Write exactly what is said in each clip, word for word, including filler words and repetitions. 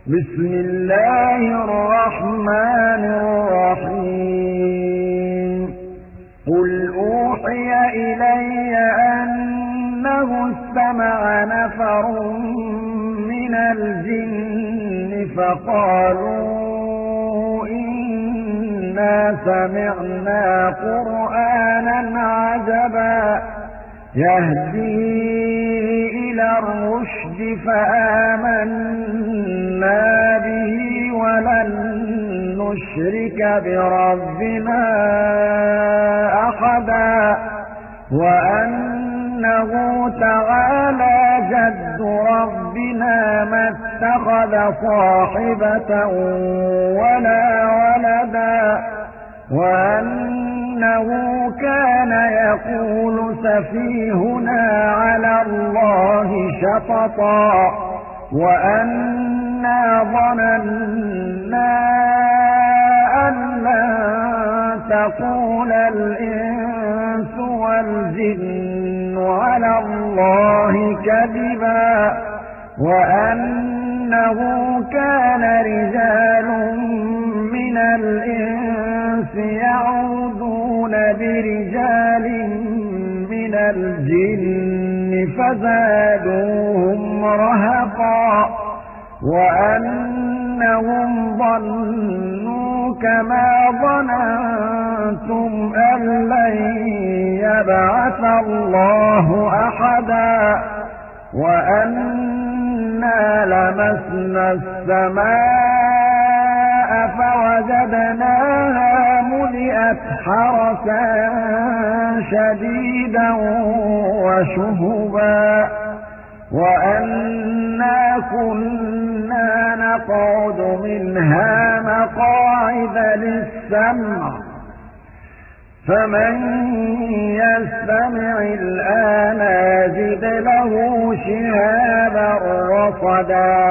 بسم الله الرحمن الرحيم قل أوحي إلي أنه استمع نفر من الجن فقالوا إنا سمعنا قرآنا عجبا يهدي إلى الرشد فآمنا به ولن نشرك بربنا أحدا وأنه تعالى جد ربنا ما اتخذ صاحبة ولا ولدا وأنه كان يقول سفيهنا على الله شططا وأنا ظننا أن لن تقول الإنس والجن على الله كذبا وأنه كان رجال من الإنس يعوذون برجال من الجن فزادوهم رهقا وأنهم ظنوا كما ظننتم أن لن يبعث الله أحدا وأنا لمسنا السماء فوجدناها ملئت حرسا شديدا وشهبا وأنا كنا نقعد منها مقاعد للسمع فمن يستمع الآن يجد له شهابا رصدا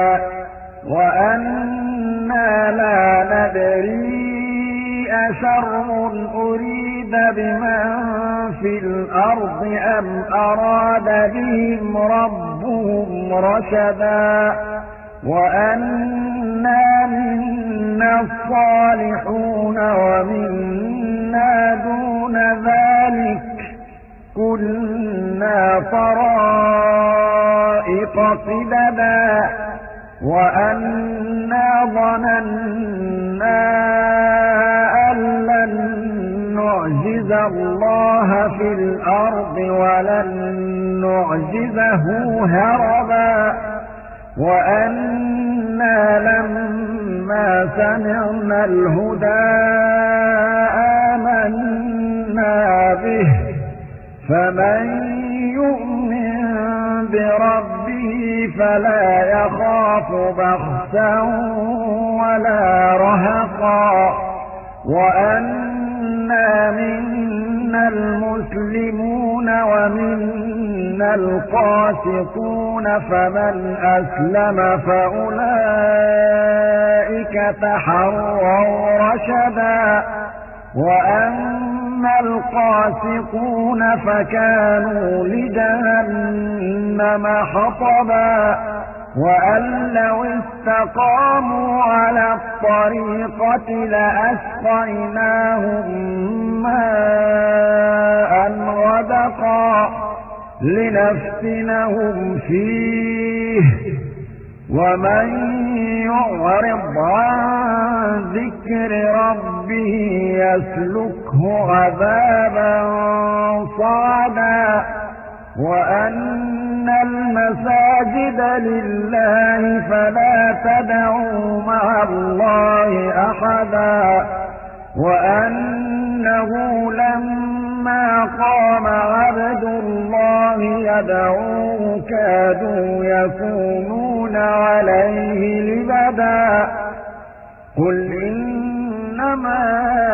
وأنا لا ندري أشر أريد بمن في الأرض أم أراد بهم ربهم رشدا وأنا منا الصالحون ومنا دون ذلك كنا طرائق قددا وأنا ظننا أن لن نعجز الله في الأرض ولن نعجزه هربا وأنا لما سمعنا الهدى آمنا به فمن يؤمن بربه فلا يخاف بخسا ولا رهقا وأنا منا المسلمون ومنا القاسطون فمن أسلم فأولئك تحروا رشدا وأما القاسطون فكانوا لجهنم حطبا وأن لو استقاموا على الطريقة لأسقيناهم ماء غدقا لنفتنهم فيه ومن يعرض عن ذكر ربه يسلكه عذابا صعدا وأن المساجد لله فلا تدعوا مع الله أحدا وأنه لما قام عبد الله يدعوه كادوا يكونون عليه لبدا قل إنما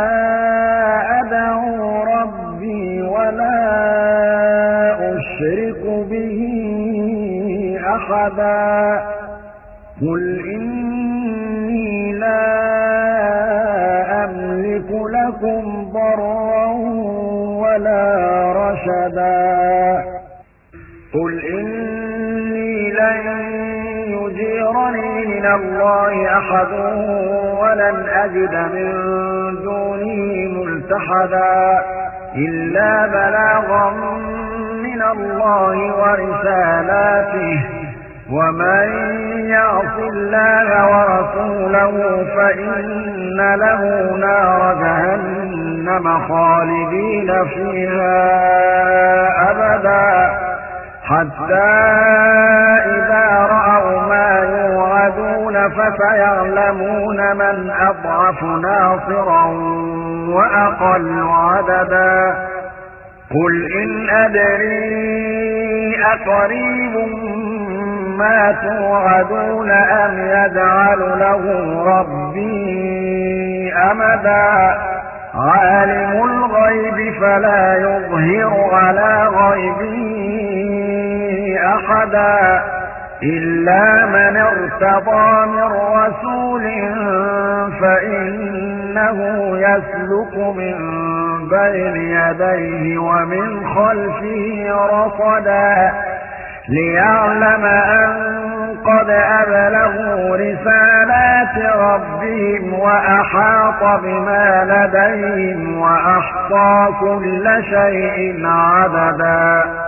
أدعو ربي ولا أشرك به أحدا قل إني لا أملك لكم ضرا ولا رشدا قل إني لن يجيرني من الله أحد ولن أجد من دونه ملتحدا إلا بلاغا من الله ورسالاته ومن يعص الله ورسوله فإن له نار جهنم خالدين فيها أبدا حتى إذا رأوا ما يوعدون فسيعلمون من أضعف ناصرا وأقل عددا قل إن أدري أقريب ما توعدون أم يجعل له ربي أمدا عالم الغيب فلا يظهر على غيبه أحدا إلا من ارتضى من رسول فإنه يسلك من بين يديه ومن خلفه رصدا ليعلم أن قد أبلغوا رسالات ربهم وأحاط بما لديهم وأحصى كل شيء عددا